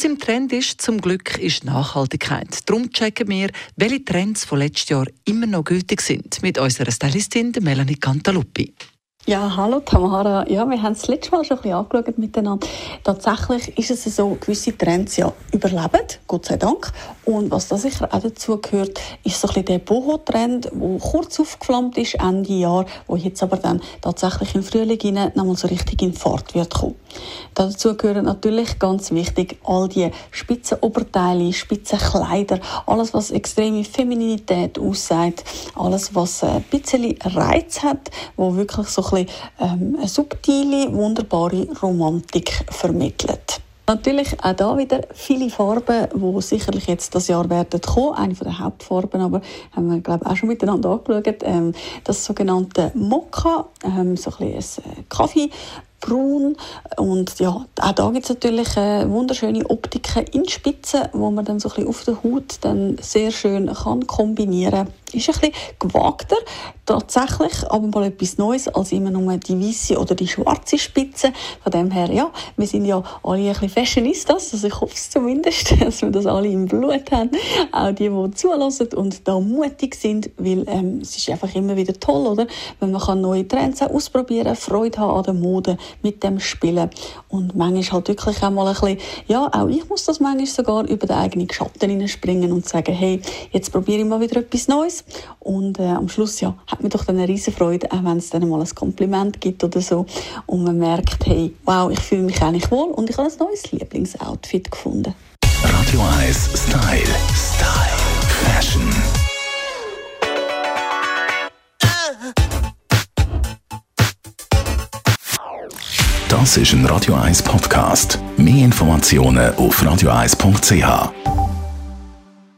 Was im Trend ist, zum Glück, ist Nachhaltigkeit. Darum checken wir, welche Trends von letztes Jahr immer noch gültig sind, mit unserer Stylistin Melanie Cantaluppi. Ja, hallo Tamara. Ja, wir haben es letztes Mal schon ein bisschen angeschaut miteinander. Tatsächlich ist es so, gewisse Trends ja überleben, Gott sei Dank. Und was da sicher auch dazu gehört, ist so ein bisschen der Boho-Trend, der kurz aufgeflammt ist, Ende Jahr, wo jetzt aber dann tatsächlich im Frühling hinein nochmal so richtig in Fahrt wird kommen. Dazu gehören natürlich ganz wichtig all die Spitzenoberteile, Spitzenkleider, alles was extreme Femininität aussagt, alles was ein bisschen Reiz hat, wo wirklich so eine subtile, wunderbare Romantik vermittelt. Natürlich auch da wieder viele Farben, die sicherlich jetzt das Jahr werden kommen. Eine der Hauptfarben, aber haben wir glaube auch schon miteinander angeschaut. Das sogenannte Mokka, so ein bisschen ein Kaffeebraun. Und ja, auch da gibt es natürlich wunderschöne Optiken in Spitzen, wo man dann so ein bisschen auf der Haut dann sehr schön kann kombinieren kann. Ist ein bisschen gewagter, tatsächlich, aber mal etwas Neues als immer nur die weiße oder die schwarze Spitze. Von dem her, ja, wir sind ja alle ein bisschen Fashionistas, also ich hoffe es zumindest, dass wir das alle im Blut haben. Auch die zulassen und da mutig sind, weil es ist einfach immer wieder toll, oder? Wenn man neue Trends ausprobieren, Freude haben an der Mode, mit dem Spielen. Und manchmal halt wirklich auch mal ein bisschen, ja, auch ich muss das manchmal sogar über den eigenen Schatten hineinspringen und sagen, hey, jetzt probiere ich mal wieder etwas Neues. Und am Schluss ja, hat man doch dann eine riesen Freude, auch wenn es dann mal ein Kompliment gibt oder so. Und man merkt, hey, wow, ich fühle mich eigentlich wohl und ich habe ein neues Lieblingsoutfit gefunden. Radio 1 Style. Fashion. Das ist ein Radio 1 Podcast. Mehr Informationen auf radio1.ch.